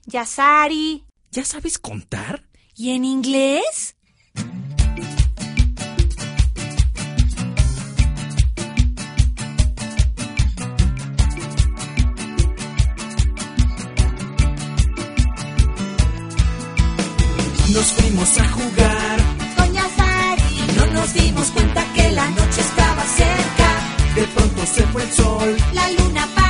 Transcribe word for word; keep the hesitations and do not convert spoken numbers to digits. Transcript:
Yasari. ¿Ya sabes contar? ¿Y en inglés? Nos fuimos a jugar Con Yasari. y no nos dimos cuenta que la noche estaba cerca. De pronto se fue el sol. La luna